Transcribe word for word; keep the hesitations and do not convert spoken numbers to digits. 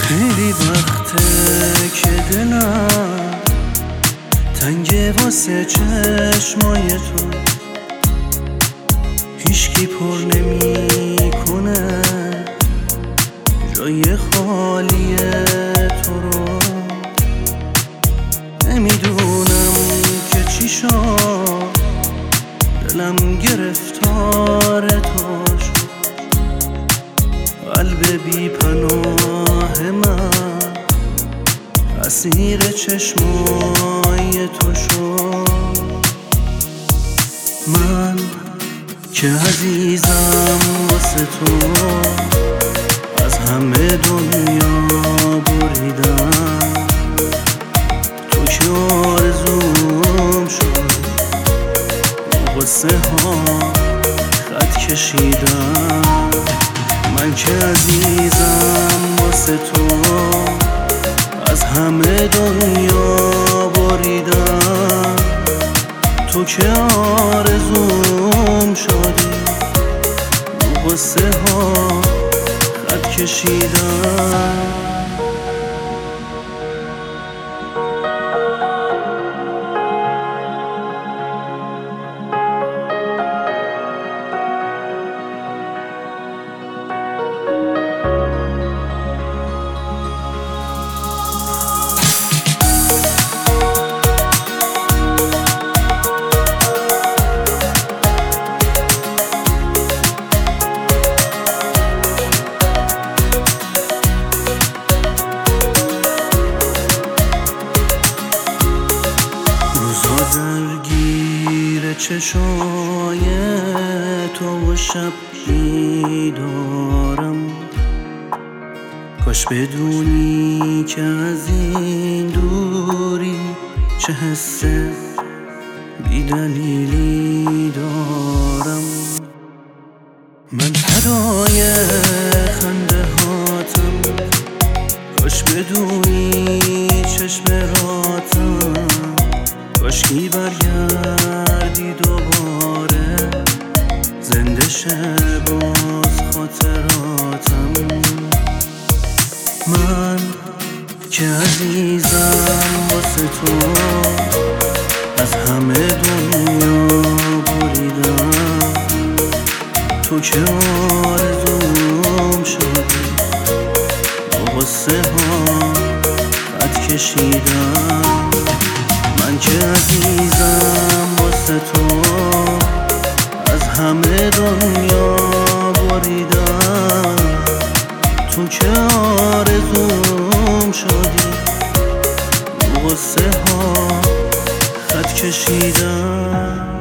خیلی وقته که دلم تنگه واسه چشمای تو، هیچکی پر نمی کنه جای خالی تو رو. نمیدونم که چی شد، دلم گرفتار تو شد. قلب بی پناه من اسیر چشمای تو شد. من که عزیزم واسه تو از همه دنیا بریدم، تو که آرزوم شد غصه ها خط کشیدم. من که عزیزم واسه تو از همه دنیا بریدم، تو که آرزوم شدی غصه ها خط کشیدم. درگیر چشای تو و شب بیدارم، کاش بدونی که از این دوری چه حس بی‌دلیلی دارم. من فدای خنده هاتم، کاش بدونی چشم راتم، کاشکی برگردی دوباره زنده شه باز خاطراتم. من که عزیزم واسه تو از همه دنیا بریدم، تو که آرزوم شدی غصه ها خط کشیدم. من که عزیزم واسه تو از همه دنیا بریدم، تو که آرزوم شدی غصه ها خط کشیدم.